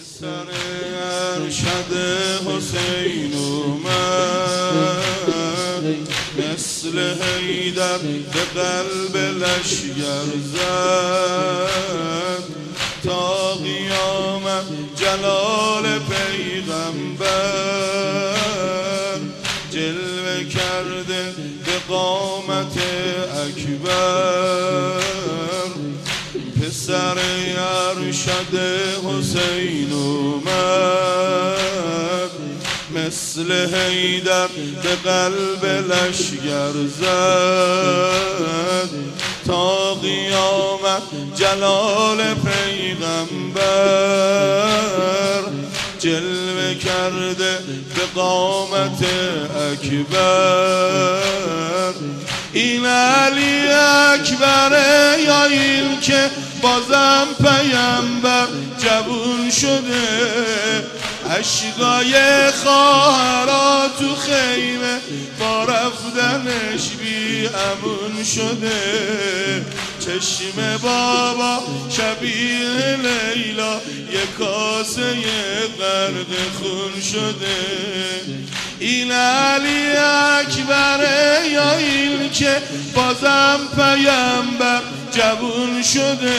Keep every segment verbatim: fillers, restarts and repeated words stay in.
سر ارشد حسین اومد، مثل حیدر به قلب لشگر زد، تا قیامت جلال پیغمبر، جلوه کرده به قامت اکبر. پسر ارشد حسین اومد، مثل حیدر به قلب لشگر زد، تا قیامت جلال پیغمبر، جلوه کرده به قامت اکبر. این علی اکبره یا این که بازم پیامبر جوون شده، عشقای خواهرها تو خیمه با رفتنش بی امون شده. چشم بابا شبیه لیلا یه کاسه غرق خون شده. این علی اکبره یا این که بازم پیامبر جوون شده،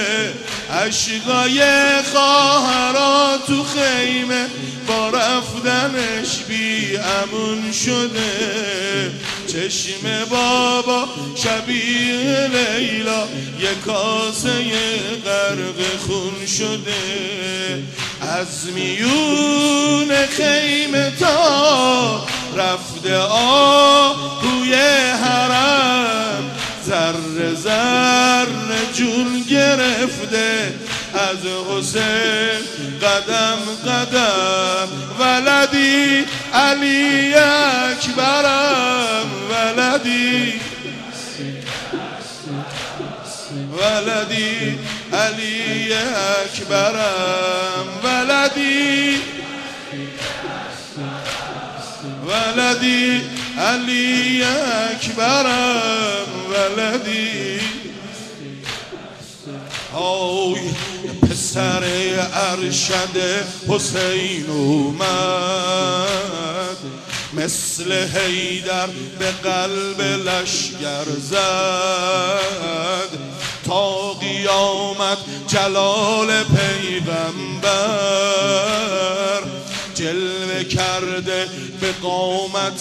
عشقای خواهرها تو خیمه با رفتنش بی امون شده. چشم بابا شبیه لیلا یه کاسه غرق خون شده. از میون خیمه تا رفته آهوی حرم، ذره ذره جون گرفته از حسین قدم قدم. ولدی علی اکبرم، ولدی ولدی علی اکبرم، ولدی ولدی علی اکبرم، ولدی. آی پسر ارشد حسین اومد، مثل حیدر به قلب لشگر زد، تا قیامت جلال پیغمبر، جلوه کرده به قامت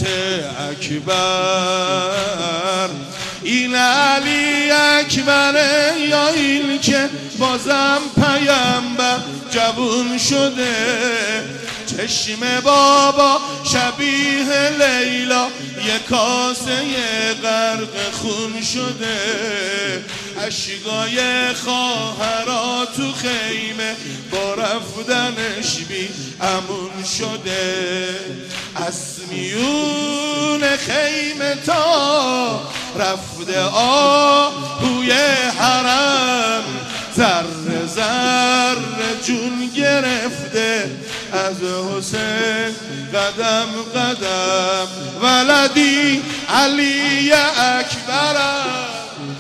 اکبر. این علی اکبره یا این که بازم پیامبر جوون شده، چشم بابا شبیه لیلا یه کاسه غرق خون شده. عشقای خواهرها تو خیمه با رفتنش بی امون شده. از میون خیمه تا رفته آهوی حرم، ذره ذره جون گرفته از حسین قدم قدم. ولدی علی اکبرم،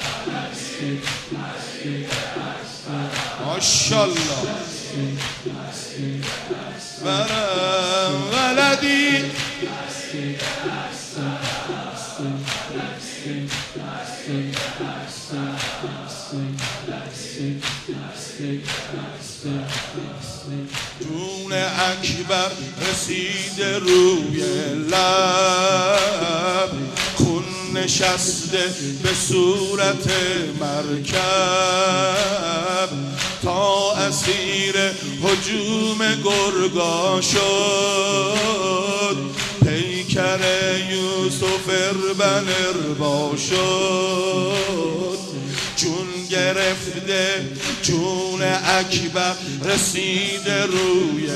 ماشاءالله برم. ولدی جون اکبر رسیده روی لب، خون نشسته به صورت مرکب، تا اسیر هجوم گرگا شد، پیکر یوسف اربن اربا شد. جون گرفته جون اکبر رسیده روی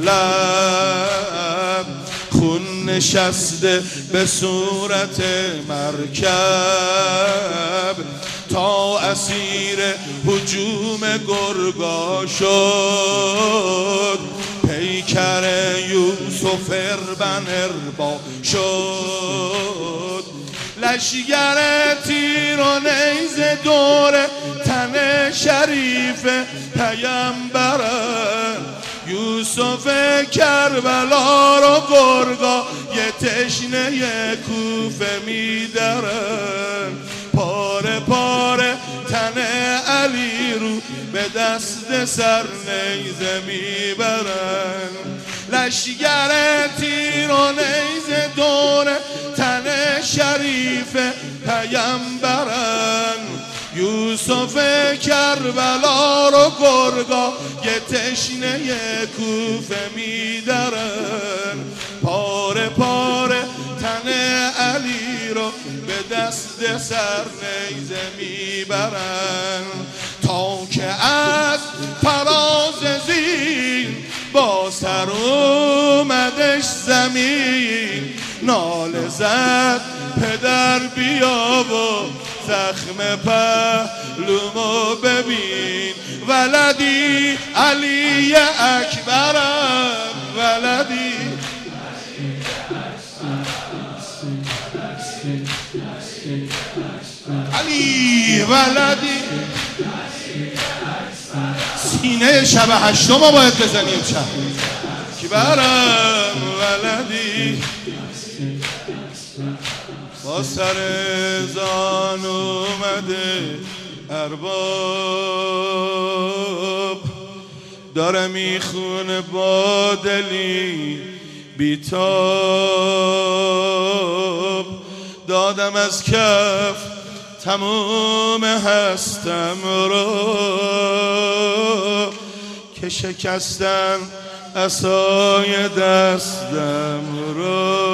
لب، خون نشسته به صورت مرکب، تا اسیر هجوم گرگا شد، پیکر یوسف اربن اربا شد. لشگر تیر و نیزه دور تن شریف پیامبرن، یوسف کربلا رو گرگا یه تشنه کوفه میدرن، پاره پاره تن علی رو به دست سر نیزه میبرن. لشگر تیر و نیزه دور تن شریف پیمبرن، یوسف کربلا رو گرگا یه تشنه کوفه میدرن، پاره پاره تن علی رو به دست سر نیزه میبرن، تا که از فراز زین با سر اومدش زمین، ناله زد پدر بیا و زخم پهلومو ببین، ولدی علی اکبرم ولدی علی ولدی. سینه شب هشتم ما باید بزنیم شب اکبرم ولدی. با سر زان اومده ارباب، داره میخونه با دلی بیتاب، دادم از کف تموم هستم رو که شکستن عصای دستم رو،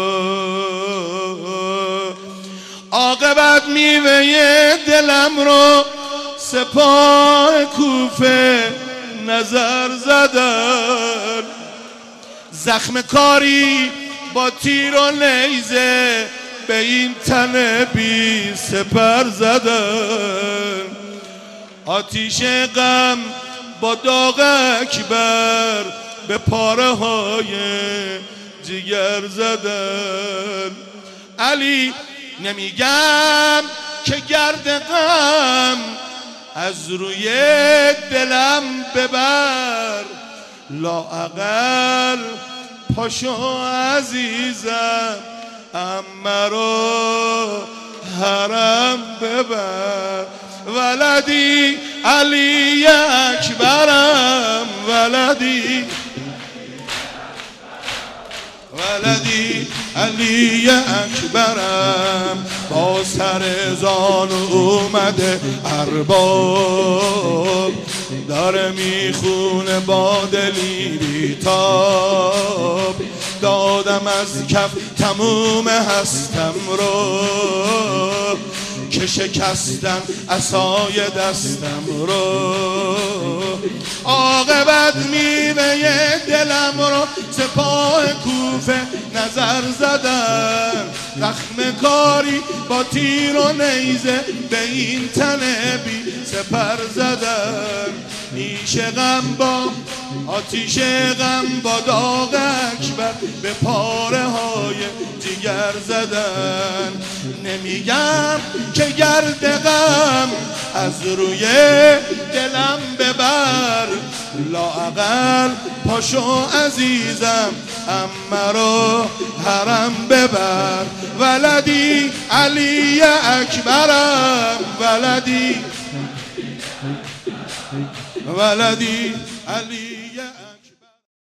عاقبت میوه دلم رو سپاه کوفه نظر زدن، زخم کاری با تیر و نیزه به این تن بی سپر زدن، آتیش غم با داغ اکبر به پاره های جگر زدن. علی نمیگم که گرد غم از روی دلم ببر، لااقل پاشو عزیزم اما رو حرم ببر، ولدی علی اکبرم ولدی ولدی علی اکبرم. با سر زان اومده ارباب، داره میخونه با دلی بیتاب، دادم از کف تموم هستم رو که شکستن عصای دستم رو، عاقبت میوه دلم رو سپاه کوفه نظر زدن، زخم کاری با تیر و نیزه به این تن بی سپر زدن، نیش غم با آتیش غم با داغ اکبر به پاره های جگر زدن. نمیگم که گرد غم از روی دلم ببر، لااقل پاشو عزیزم اما رو حرم ببر، ولدی علی اکبرم ولدی ولدی علی اکبرم.